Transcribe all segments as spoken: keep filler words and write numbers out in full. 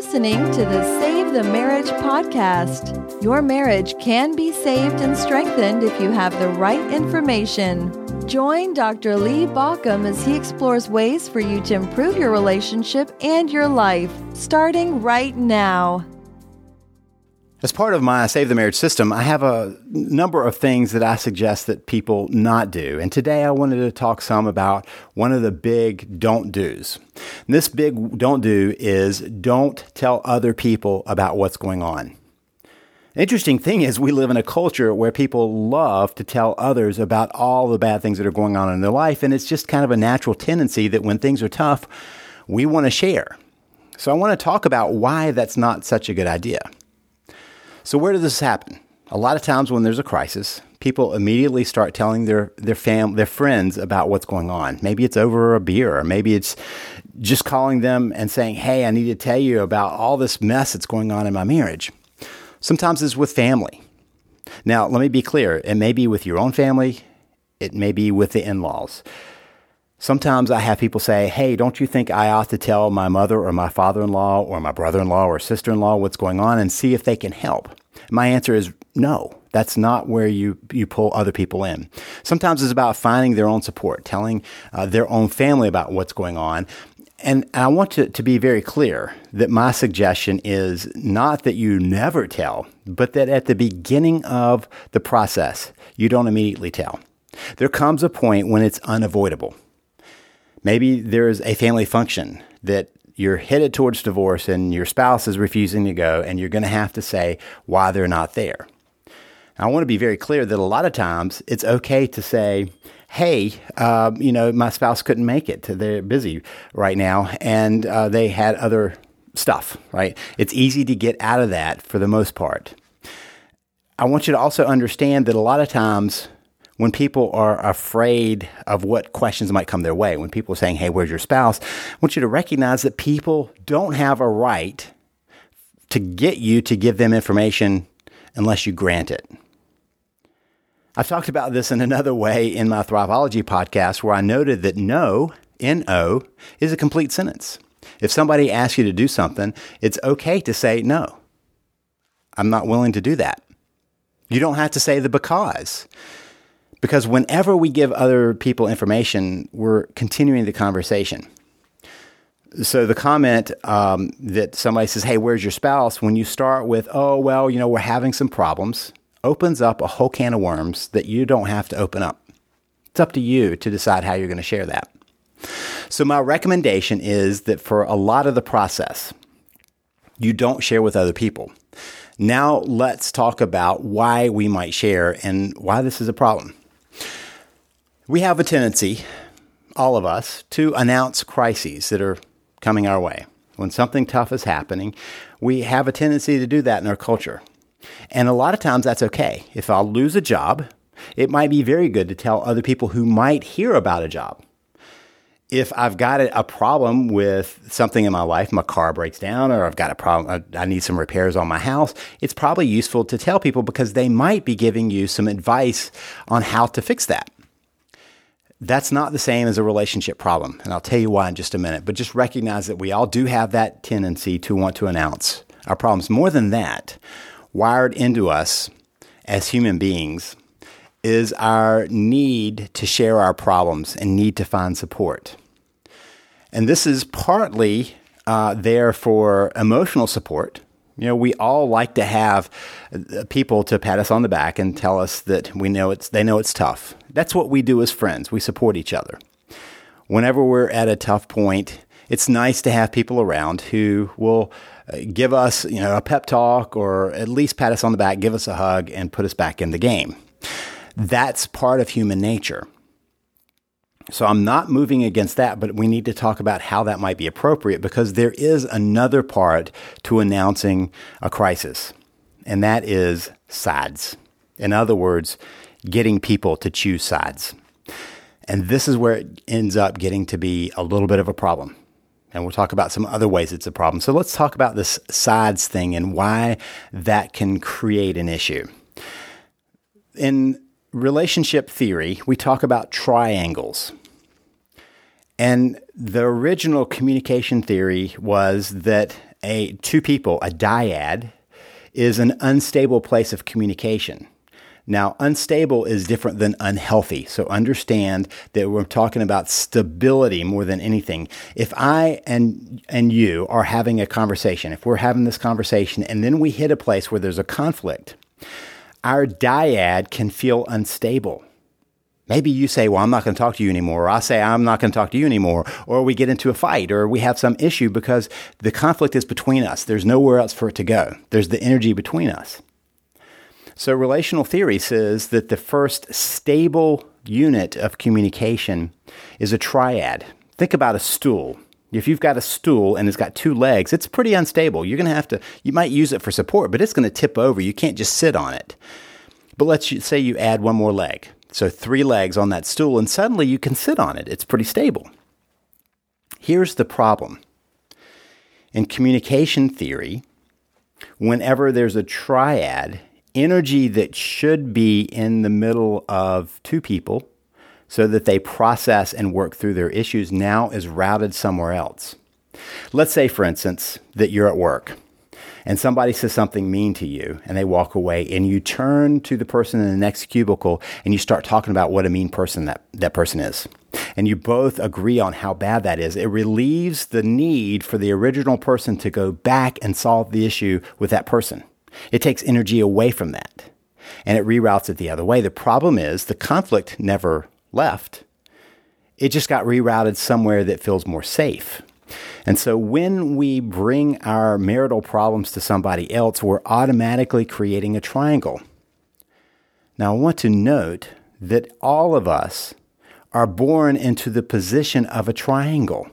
listening to the Save the Marriage podcast. Your marriage can be saved and strengthened if you have the right information. Join Doctor Lee Baucom as he explores ways for you to improve your relationship and your life, starting right now. As part of my Save the Marriage system, I have a number of things that I suggest that people not do. And today I wanted to talk some about one of the big don't do's. And this big don't do is don't tell other people about what's going on. The interesting thing is we live in a culture where people love to tell others about all the bad things that are going on in their life. And it's just kind of a natural tendency that when things are tough, we want to share. So I want to talk about why that's not such a good idea. So where does this happen? A lot of times when there's a crisis, people immediately start telling their their fam their friends about what's going on. Maybe it's over a beer, or maybe it's just calling them and saying, "Hey, I need to tell you about all this mess that's going on in my marriage." Sometimes it's with family. Now, let me be clear. It may be with your own family. It may be with the in-laws. Sometimes I have people say, "Hey, don't you think I ought to tell my mother or my father-in-law or my brother-in-law or sister-in-law what's going on and see if they can help?" My answer is no. That's not where you, you pull other people in. Sometimes it's about finding their own support, telling uh, their own family about what's going on. And I want to, to be very clear that my suggestion is not that you never tell, but that at the beginning of the process, you don't immediately tell. There comes a point when it's unavoidable. Maybe there's a family function that you're headed towards divorce and your spouse is refusing to go, and you're going to have to say why they're not there. I want to be very clear that a lot of times it's okay to say, "Hey, uh, you know, my spouse couldn't make it. They're busy right now, and uh, they had other stuff," right? It's easy to get out of that for the most part. I want you to also understand that a lot of times when people are afraid of what questions might come their way, when people are saying, "Hey, where's your spouse?" I want you to recognize that people don't have a right to get you to give them information unless you grant it. I've talked about this in another way in my Thriveology podcast, where I noted that no, N O, is a complete sentence. If somebody asks you to do something, it's okay to say, "No, I'm not willing to do that." You don't have to say the because. Because whenever we give other people information, we're continuing the conversation. So the comment um, that somebody says, "Hey, where's your spouse?" When you start with, "Oh, well, you know, we're having some problems," opens up a whole can of worms that you don't have to open up. It's up to you to decide how you're going to share that. So my recommendation is that for a lot of the process, you don't share with other people. Now let's talk about why we might share and why this is a problem. We have a tendency, all of us, to announce crises that are coming our way. When something tough is happening, we have a tendency to do that in our culture. And a lot of times that's okay. If I'll lose a job, it might be very good to tell other people who might hear about a job. If I've got a problem with something in my life, my car breaks down, or I've got a problem, I need some repairs on my house, it's probably useful to tell people because they might be giving you some advice on how to fix that. That's not the same as a relationship problem, and I'll tell you why in just a minute. But just recognize that we all do have that tendency to want to announce our problems. More than that, wired into us as human beings is our need to share our problems and need to find support. And this is partly uh, there for emotional support. You know, we all like to have people to pat us on the back and tell us that we know it's they know it's tough. That's what we do as friends. We support each other. Whenever we're at a tough point, it's nice to have people around who will give us, you know, a pep talk or at least pat us on the back, give us a hug, and put us back in the game. That's part of human nature. So I'm not moving against that, but we need to talk about how that might be appropriate because there is another part to announcing a crisis, and that is sides. In other words, getting people to choose sides. And this is where it ends up getting to be a little bit of a problem. And we'll talk about some other ways it's a problem. So let's talk about this sides thing and why that can create an issue. In relationship theory, we talk about triangles. And the original communication theory was that a two people, a dyad, is an unstable place of communication. Now, unstable is different than unhealthy. So understand that we're talking about stability more than anything. If I and and you are having a conversation, if we're having this conversation and then we hit a place where there's a conflict, our dyad can feel unstable. Maybe you say, well, I'm not going to talk to you anymore. Or I say, I'm not going to talk to you anymore. Or we get into a fight or we have some issue because the conflict is between us. There's nowhere else for it to go. There's the energy between us. So relational theory says that the first stable unit of communication is a triad. Think about a stool. If you've got a stool and it's got two legs, it's pretty unstable. You're going to have to, you might use it for support, but it's going to tip over. You can't just sit on it. But let's say you add one more leg. So three legs on that stool, and suddenly you can sit on it. It's pretty stable. Here's the problem. In communication theory, whenever there's a triad, energy that should be in the middle of two people so that they process and work through their issues now is routed somewhere else. Let's say, for instance, that you're at work and somebody says something mean to you and they walk away and you turn to the person in the next cubicle and you start talking about what a mean person that, that person is. And you both agree on how bad that is. It relieves the need for the original person to go back and solve the issue with that person. It takes energy away from that, and it reroutes it the other way. The problem is the conflict never left. It just got rerouted somewhere that feels more safe. And so when we bring our marital problems to somebody else, we're automatically creating a triangle. Now, I want to note that all of us are born into the position of a triangle.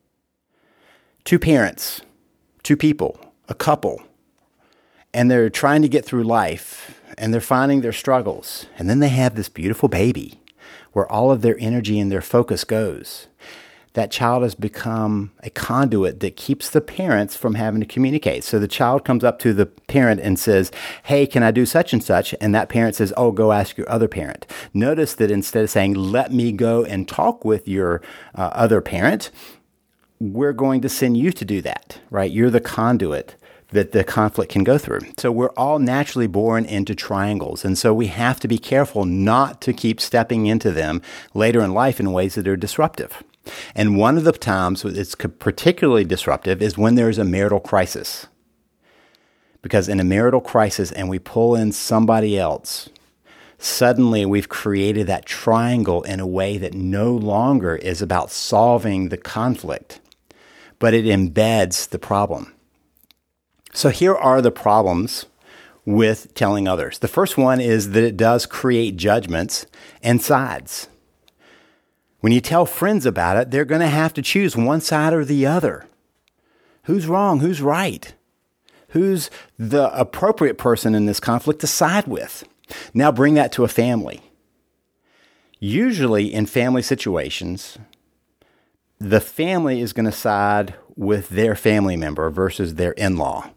Two parents, two people, a couple. And they're trying to get through life, and they're finding their struggles. And then they have this beautiful baby where all of their energy and their focus goes. That child has become a conduit that keeps the parents from having to communicate. So the child comes up to the parent and says, hey, can I do such and such? And that parent says, oh, go ask your other parent. Notice that instead of saying, let me go and talk with your uh, other parent, we're going to send you to do that, right? You're the conduit that the conflict can go through. So we're all naturally born into triangles. And so we have to be careful not to keep stepping into them later in life in ways that are disruptive. And one of the times it's particularly disruptive is when there's a marital crisis. Because in a marital crisis and we pull in somebody else, suddenly we've created that triangle in a way that no longer is about solving the conflict, but it embeds the problem. So here are the problems with telling others. The first one is that it does create judgments and sides. When you tell friends about it, they're going to have to choose one side or the other. Who's wrong? Who's right? Who's the appropriate person in this conflict to side with? Now bring that to a family. Usually in family situations, the family is going to side with their family member versus their in-law.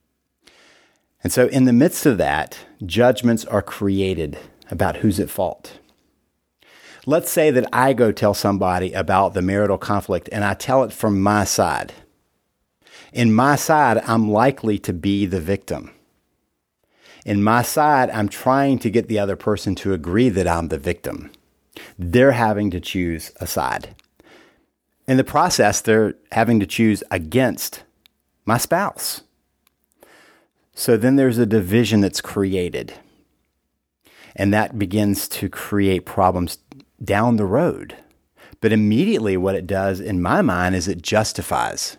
And so in the midst of that, judgments are created about who's at fault. Let's say that I go tell somebody about the marital conflict and I tell it from my side. In my side, I'm likely to be the victim. In my side, I'm trying to get the other person to agree that I'm the victim. They're having to choose a side. In the process, they're having to choose against my spouse. So then there's a division that's created. And that begins to create problems down the road. But immediately what it does in my mind is it justifies.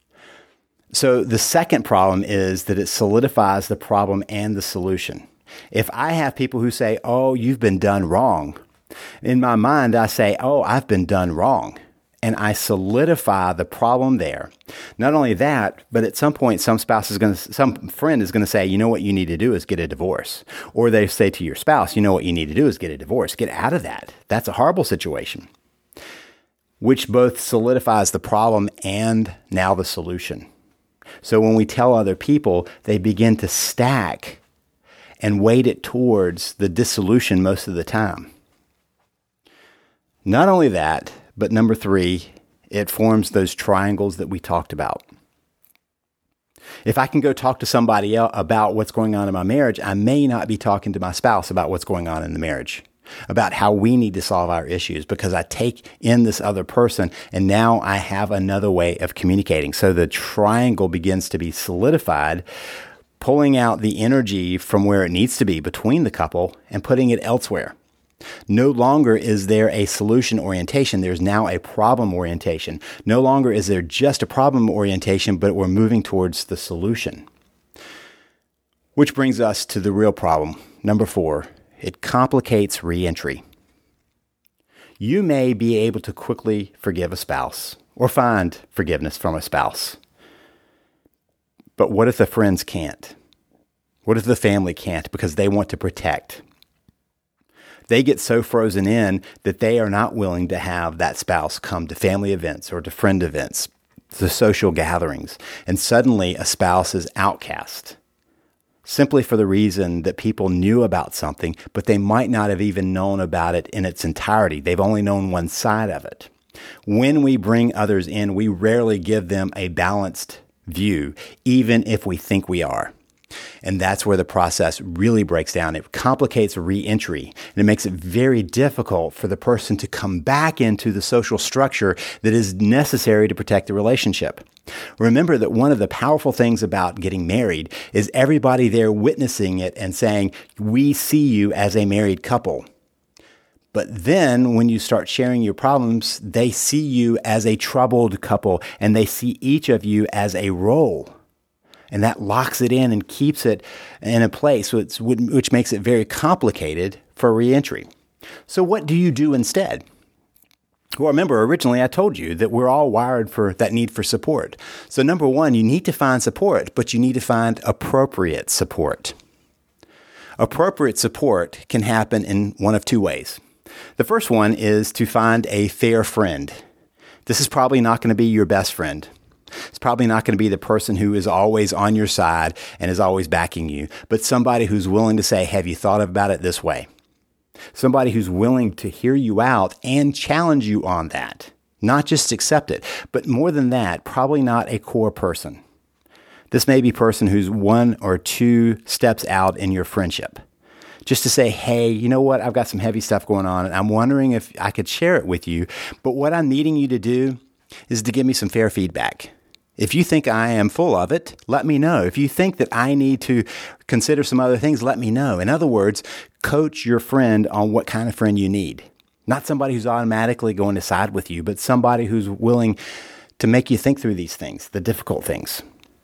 So the second problem is that it solidifies the problem and the solution. If I have people who say, oh, you've been done wrong, in my mind I say, oh, I've been done wrong. And I solidify the problem there. Not only that, but at some point, some spouse is going to, some friend is going to say, you know what you need to do is get a divorce. Or they say to your spouse, you know what you need to do is get a divorce. Get out of that. That's a horrible situation. Which both solidifies the problem and now the solution. So when we tell other people, they begin to stack and weight it towards the dissolution most of the time. Not only that, but number three, it forms those triangles that we talked about. If I can go talk to somebody else about what's going on in my marriage, I may not be talking to my spouse about what's going on in the marriage, about how we need to solve our issues, because I take in this other person and now I have another way of communicating. So the triangle begins to be solidified, pulling out the energy from where it needs to be between the couple and putting it elsewhere. No longer is there a solution orientation. There's now a problem orientation. No longer is there just a problem orientation, but we're moving towards the solution. Which brings us to the real problem. Number four, it complicates reentry. You may be able to quickly forgive a spouse or find forgiveness from a spouse. But what if the friends can't? What if the family can't because they want to protect? They get so frozen in that they are not willing to have that spouse come to family events or to friend events, to social gatherings, and suddenly a spouse is outcast, simply for the reason that people knew about something, but they might not have even known about it in its entirety. They've only known one side of it. When we bring others in, we rarely give them a balanced view, even if we think we are. And that's where the process really breaks down. It complicates reentry, and it makes it very difficult for the person to come back into the social structure that is necessary to protect the relationship. Remember that one of the powerful things about getting married is everybody there witnessing it and saying, "We see you as a married couple." But then when you start sharing your problems, they see you as a troubled couple, and they see each of you as a role. And that locks it in and keeps it in a place which, which makes it very complicated for reentry. So what do you do instead? Well, remember, originally I told you that we're all wired for that need for support. So number one, you need to find support, but you need to find appropriate support. Appropriate support can happen in one of two ways. The first one is to find a fair friend. This is probably not going to be your best friend. It's probably not going to be the person who is always on your side and is always backing you, but somebody who's willing to say, "Have you thought about it this way?" Somebody who's willing to hear you out and challenge you on that, not just accept it, but more than that, probably not a core person. This may be a person who's one or two steps out in your friendship. Just to say, "Hey, you know what? I've got some heavy stuff going on, and I'm wondering if I could share it with you, but what I'm needing you to do is to give me some fair feedback. If you think I am full of it, let me know. If you think that I need to consider some other things, let me know." In other words, coach your friend on what kind of friend you need. Not somebody who's automatically going to side with you, but somebody who's willing to make you think through these things, the difficult things.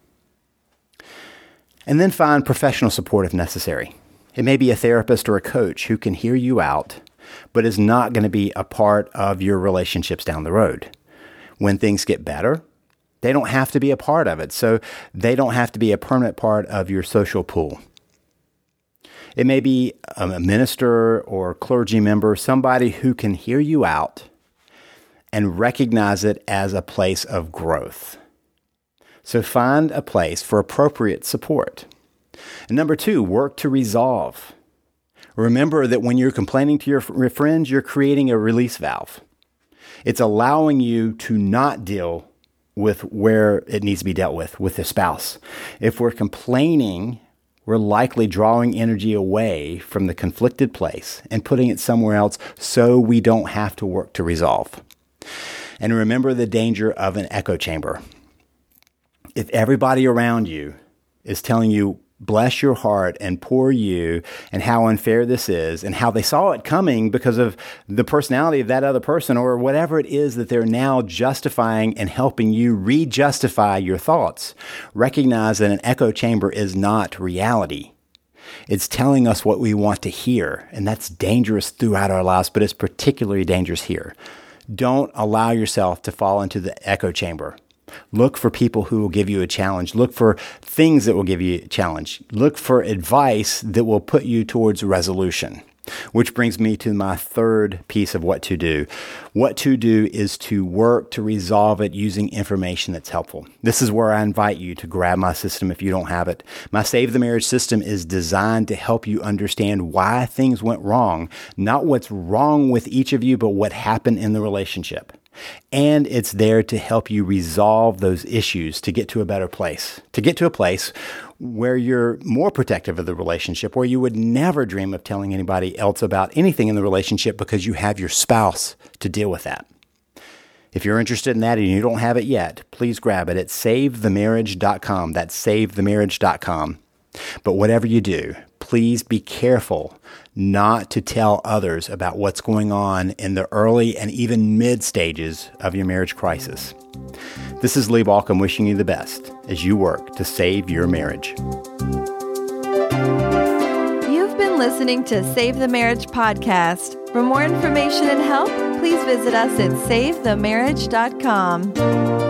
And then find professional support if necessary. It may be a therapist or a coach who can hear you out, but is not going to be a part of your relationships down the road. When things get better, they don't have to be a part of it, so they don't have to be a permanent part of your social pool. It may be a minister or clergy member, somebody who can hear you out and recognize it as a place of growth. So find a place for appropriate support. And number two, work to resolve. Remember that when you're complaining to your friends, you're creating a release valve. It's allowing you to not deal with where it needs to be dealt with, with the spouse. If we're complaining, we're likely drawing energy away from the conflicted place and putting it somewhere else so we don't have to work to resolve. And remember the danger of an echo chamber. If everybody around you is telling you, bless your heart and poor you, and how unfair this is, and how they saw it coming because of the personality of that other person, or whatever it is that they're now justifying and helping you re-justify your thoughts, recognize that an echo chamber is not reality. It's telling us what we want to hear, and that's dangerous throughout our lives, but it's particularly dangerous here. Don't allow yourself to fall into the echo chamber. Look for people who will give you a challenge. Look for things that will give you a challenge. Look for advice that will put you towards resolution. Which brings me to my third piece of what to do. What to do is to work to resolve it using information that's helpful. This is where I invite you to grab my system if you don't have it. My Save the Marriage system is designed to help you understand why things went wrong, not what's wrong with each of you, but what happened in the relationship. And it's there to help you resolve those issues to get to a better place, to get to a place where you're more protective of the relationship, where you would never dream of telling anybody else about anything in the relationship because you have your spouse to deal with that. If you're interested in that and you don't have it yet, please grab it at save the marriage dot com. That's save the marriage dot com. But whatever you do, please be careful not to tell others about what's going on in the early and even mid stages of your marriage crisis. This is Lee Baucom wishing you the best as you work to save your marriage. You've been listening to Save the Marriage podcast. For more information and help, please visit us at save the marriage dot com.